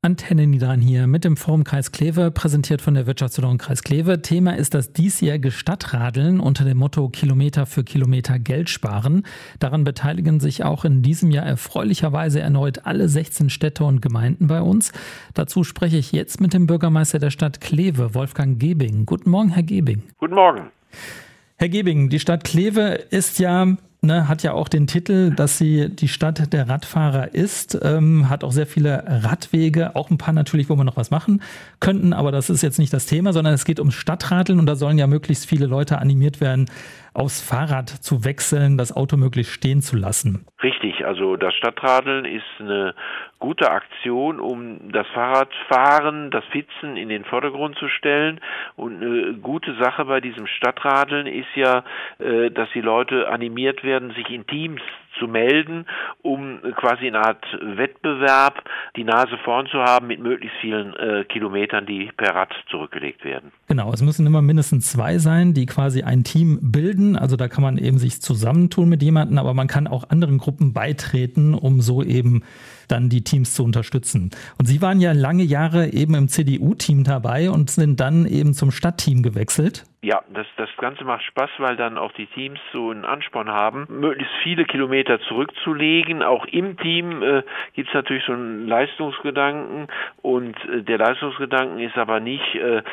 Antenne Niederrhein hier mit dem Forum Kreis Kleve, präsentiert von der Wirtschaftsförderung Kreis Kleve. Thema ist das diesjährige Stadtradeln unter dem Motto Kilometer für Kilometer Geld sparen. Daran beteiligen sich auch in diesem Jahr erfreulicherweise erneut alle 16 Städte und Gemeinden bei uns. Dazu spreche ich jetzt mit dem Bürgermeister der Stadt Kleve, Wolfgang Gebing. Guten Morgen, Herr Gebing. Guten Morgen. Herr Gebing, die Stadt Kleve ist ja hat ja auch den Titel, dass sie die Stadt der Radfahrer ist, hat auch sehr viele Radwege, auch ein paar natürlich, wo wir noch was machen könnten, aber das ist jetzt nicht das Thema, sondern es geht ums Stadtradeln und da sollen ja möglichst viele Leute animiert werden, aufs Fahrrad zu wechseln, das Auto möglichst stehen zu lassen. Richtig, also das Stadtradeln ist eine gute Aktion, um das Fahrradfahren, das Fitzen in den Vordergrund zu stellen. Und eine gute Sache bei diesem Stadtradeln ist ja, dass die Leute animiert werden, sich in Teams zu melden, um quasi eine Art Wettbewerb die Nase vorn zu haben mit möglichst vielen Kilometern, die per Rad zurückgelegt werden. Genau, es müssen immer mindestens 2 sein, die quasi ein Team bilden. Also da kann man eben sich zusammentun mit jemandem, aber man kann auch anderen Gruppen beitreten, um so eben dann die Teams zu unterstützen. Und Sie waren ja lange Jahre eben im CDU-Team dabei und sind dann eben zum Stadtteam gewechselt. Ja, das Ganze macht Spaß, weil dann auch die Teams so einen Ansporn haben, möglichst viele Kilometer zurückzulegen. Auch im Team gibt es natürlich so einen Leistungsgedanken und der Leistungsgedanken ist aber nicht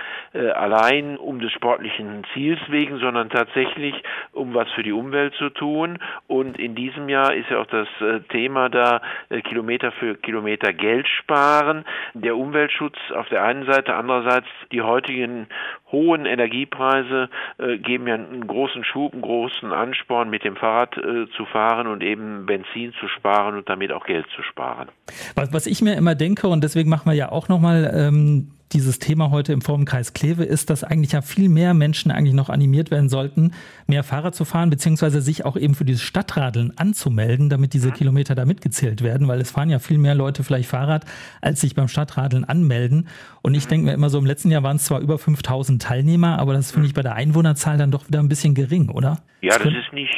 allein um des sportlichen Ziels wegen, sondern tatsächlich um was für die Umwelt zu tun. Und in diesem Jahr ist ja auch das Thema da, Kilometer für Kilometer Geld sparen. Der Umweltschutz auf der einen Seite, andererseits die heutigen hohen Energiepreise geben ja einen großen Schub, einen großen Ansporn, mit dem Fahrrad zu fahren und eben Benzin zu sparen und damit auch Geld zu sparen. Was ich mir immer denke, und deswegen machen wir ja auch nochmal dieses Thema heute im Forum Kreis Kleve, ist, dass eigentlich ja viel mehr Menschen eigentlich noch animiert werden sollten, mehr Fahrrad zu fahren, beziehungsweise sich auch eben für dieses Stadtradeln anzumelden, damit diese Kilometer da mitgezählt werden, weil es fahren ja viel mehr Leute vielleicht Fahrrad, als sich beim Stadtradeln anmelden. Und ich denke mir immer so, im letzten Jahr waren es zwar über 5.000 Teilnehmer, aber das finde ich bei der Einwohnerzahl dann doch wieder ein bisschen gering, oder? Ja, das ist nicht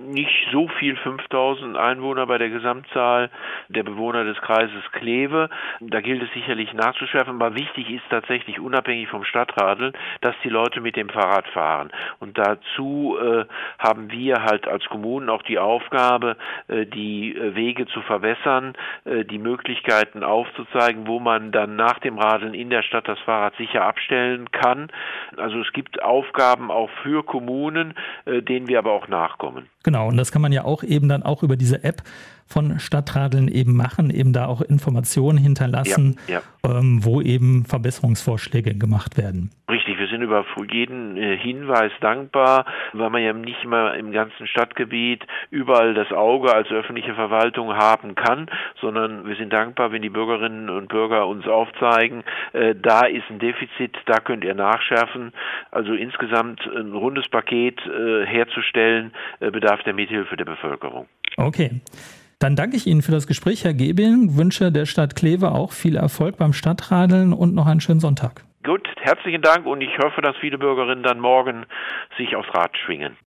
so viel, 5.000 Einwohner bei der Gesamtzahl der Bewohner des Kreises Kleve. Da gilt es sicherlich nachzuschärfen, aber wichtig ist tatsächlich, unabhängig vom Stadtradeln, dass die Leute mit dem Fahrrad fahren. Und dazu haben wir halt als Kommunen auch die Aufgabe, die Wege zu verbessern, die Möglichkeiten aufzuzeigen, wo man dann nach dem Radeln in der Stadt das Fahrrad sicher abstellen kann. Also es gibt Aufgaben auch für Kommunen, denen wir aber auch nachkommen. Genau, und das kann man ja auch eben dann auch über diese App von Stadtradeln eben machen, eben da auch Informationen hinterlassen, wo eben Verbesserungsvorschläge gemacht werden. Richtig, wir sind über jeden Hinweis dankbar, weil man ja nicht immer im ganzen Stadtgebiet überall das Auge als öffentliche Verwaltung haben kann, sondern wir sind dankbar, wenn die Bürgerinnen und Bürger uns aufzeigen, da ist ein Defizit, da könnt ihr nachschärfen. Also insgesamt ein rundes Paket herzustellen, bedarf der Mithilfe der Bevölkerung. Okay. Dann danke ich Ihnen für das Gespräch, Herr Gebing. Wünsche der Stadt Kleve auch viel Erfolg beim Stadtradeln und noch einen schönen Sonntag. Gut, herzlichen Dank und ich hoffe, dass viele Bürgerinnen dann morgen sich aufs Rad schwingen.